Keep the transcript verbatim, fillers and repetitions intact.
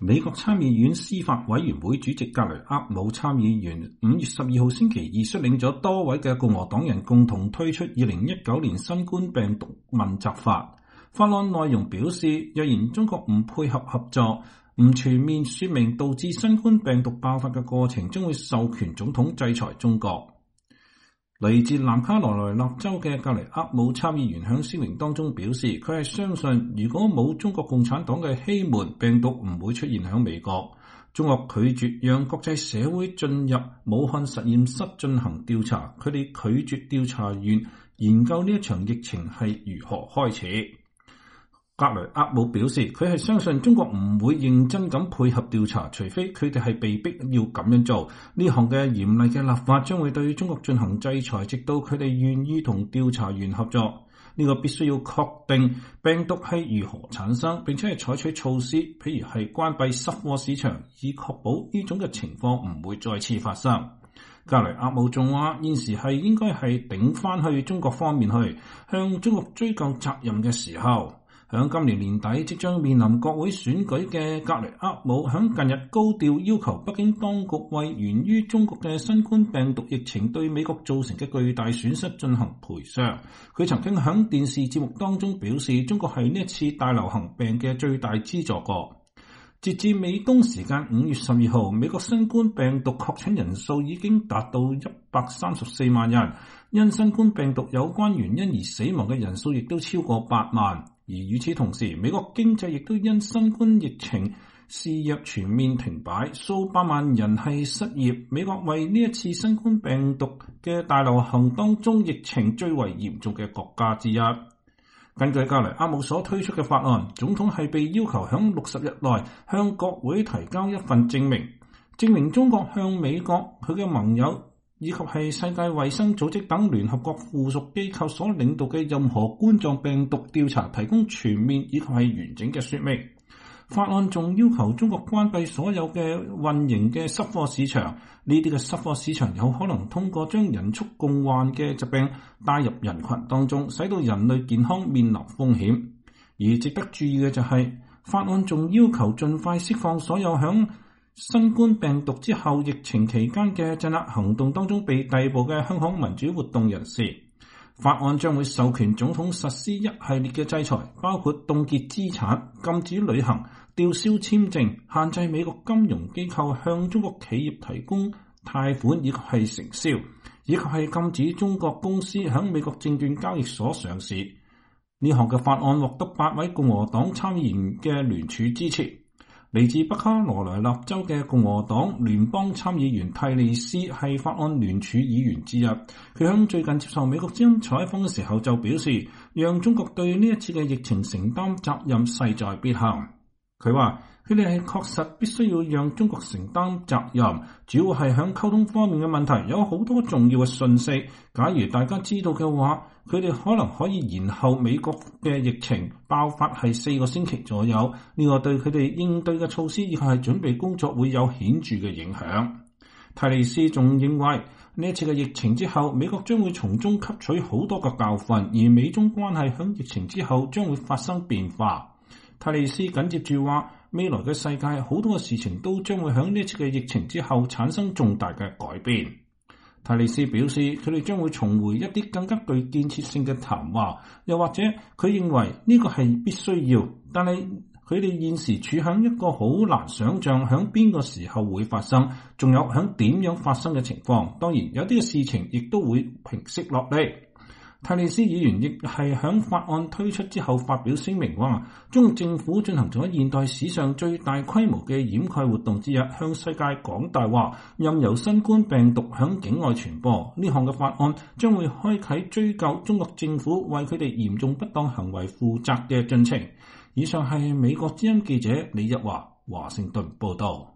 美國參議院司法委員會主席格雷厄姆參議員五月十二號星期二率領咗多位嘅共和黨人共同推出二零一九年新冠病毒問責法。法案內容表示，若然中國唔配合合作，唔全面說明導致新冠病毒爆發嘅過程，將會授權總統制裁中國。嚟自南卡羅來納州嘅格雷厄姆參議員喺聲明當中表示，佢係相信如果冇中國共產黨嘅欺瞞，病毒唔會出現喺美國。中國拒絕讓國際社會進入武漢實驗室進行調查，佢哋拒絕調查員研究呢一場疫情係如何開始。格雷厄姆表示，佢係相信中國唔會認真咁配合調查，除非佢哋係被逼要咁樣做。呢項嘅嚴厲嘅立法將會對中國進行制裁，直到佢哋願意同調查員合作。呢、這個必須要確定病毒係如何產生，並且係採取措施，譬如係關閉濕貨市場，以確保呢種嘅情況唔會再次發生。格雷厄姆仲話，現時係應該係頂翻去中國方面去，向中國追究責任嘅時候。響今年年底即將面臨國會選舉嘅格雷厄姆，響近日高調要求北京當局為源於中國嘅新冠病毒疫情對美國造成嘅巨大損失進行賠償。佢曾經響電視節目當中表示，中國係呢一次大流行病嘅最大資助國。截至美東時間五月十二號，美國新冠病毒確診人數已經達到一百三十四萬人，因新冠病毒有關原因而死亡嘅人數亦都超過八萬。而與此同時，美國經濟亦都因新冠疫情肆虐全面停擺，數百萬人係失業。美國為呢一次新冠病毒嘅大流行當中疫情最為嚴重嘅國家之一。根據格雷厄姆所推出嘅法案，總統係被要求喺六十日內向國會提交一份證明，證明中國向美國佢嘅盟友以及係世界衛生組織等聯合國附屬機構所領導嘅任何冠狀病毒調查提供全面以及係完整嘅說明。法案仲要求中國關閉所有嘅運營嘅濕貨市場，呢啲嘅濕貨市場有可能通過將人畜共患嘅疾病帶入人群當中，使到人類健康面臨風險。而值得注意嘅就係、是，法案仲要求盡快釋放所有響新冠病毒之後疫情期間嘅鎮壓行動當中被逮捕嘅香港民主活動人士。法案將會授權總統實施一系列嘅制裁，包括凍結資產、禁止旅行、吊銷簽證、限制美國金融機構向中國企業提供貸款以及係承銷，以及係禁止中國公司響美國證券交易所上市。呢項嘅法案獲得八位共和黨參議員嘅聯署支持。嚟自北卡羅來納州嘅共和黨聯邦參議員泰利斯係法案聯署議員之一。佢響最近接受美國之音採訪嘅時候就表示，讓中國對呢一次嘅疫情承擔責任勢在必行。佢話佢哋係確實必須要讓中國承擔責任，主要係響溝通方面嘅問題，有好多重要嘅訊息。假如大家知道嘅話，佢哋可能可以延後美國嘅疫情爆發係四個星期左右。呢個對佢哋應對嘅措施以及係準備工作會有顯著嘅影響。泰利斯仲認為呢一次嘅疫情之後，美國將會從中吸取好多個教訓，而美中關係響疫情之後將會發生變化。泰利斯緊接住話，未來嘅世界好多嘅事情都將會響呢一次嘅疫情之後產生重大嘅改變。泰利斯表示，佢哋將會重回一啲更加具建設性嘅談話，又或者佢認為呢個係必須要，但係佢哋現時處響一個好難想象響邊個時候會發生，仲有響點樣發生嘅情況。當然有啲嘅事情亦都會平息落嚟。泰利斯議員亦係響法案推出之後發表聲明話，中國政府進行咗現代史上最大規模嘅掩蓋活動之一，向世界講大話，任由新冠病毒響境外傳播。呢項嘅法案將會開啟追究中國政府為佢哋嚴重不當行為負責嘅進程。以上係美國之音記者李日華華盛頓報道。